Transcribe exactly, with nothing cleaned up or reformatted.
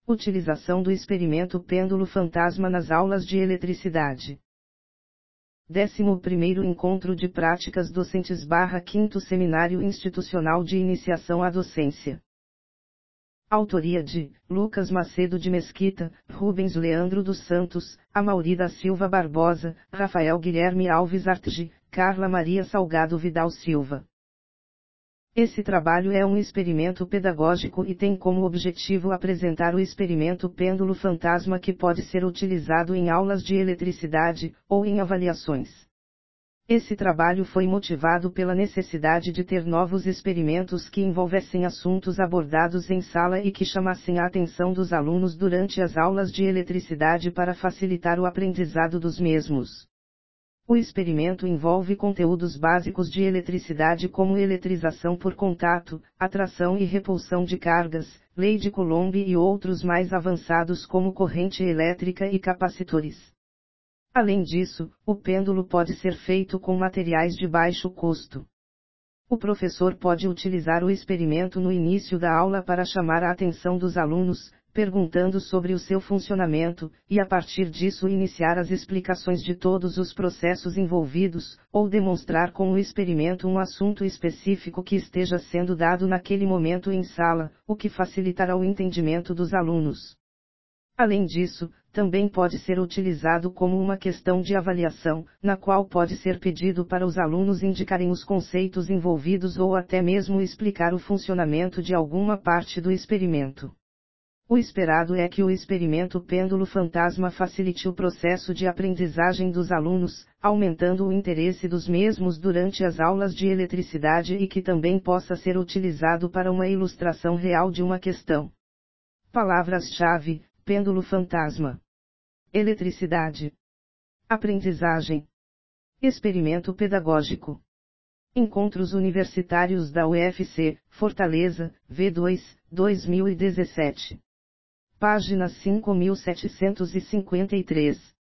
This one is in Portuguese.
Utilização do experimento pêndulo fantasma nas aulas de eletricidade. décimo primeiro Encontro de Práticas Docentes barra quinto Seminário Institucional de Iniciação à Docência. Autoria de Lucas Macedo de Mesquita, Rubens Leandro dos Santos, Amaury da Silva Barbosa, Rafael Guilherme Alves Artge, Carla Maria Salgado Vidal Silva. Esse trabalho é um experimento pedagógico e tem como objetivo apresentar o experimento pêndulo fantasma que pode ser utilizado em aulas de eletricidade, ou em avaliações. Esse trabalho foi motivado pela necessidade de ter novos experimentos que envolvessem assuntos abordados em sala e que chamassem a atenção dos alunos durante as aulas de eletricidade para facilitar o aprendizado dos mesmos. O experimento envolve conteúdos básicos de eletricidade como eletrização por contato, atração e repulsão de cargas, lei de Coulomb e outros mais avançados como corrente elétrica e capacitores. Além disso, o pêndulo pode ser feito com materiais de baixo custo. O professor pode utilizar o experimento no início da aula para chamar a atenção dos alunos, perguntando sobre o seu funcionamento, e a partir disso iniciar as explicações de todos os processos envolvidos, ou demonstrar com o experimento um assunto específico que esteja sendo dado naquele momento em sala, o que facilitará o entendimento dos alunos. Além disso, também pode ser utilizado como uma questão de avaliação, na qual pode ser pedido para os alunos indicarem os conceitos envolvidos ou até mesmo explicar o funcionamento de alguma parte do experimento. O esperado é que o experimento pêndulo fantasma facilite o processo de aprendizagem dos alunos, aumentando o interesse dos mesmos durante as aulas de eletricidade e que também possa ser utilizado para uma ilustração real de uma questão. Palavras-chave: pêndulo fantasma, eletricidade, aprendizagem, experimento pedagógico. Encontros Universitários da U F C, Fortaleza, V dois, dois mil e dezessete. Página cinco mil setecentos e cinquenta e três.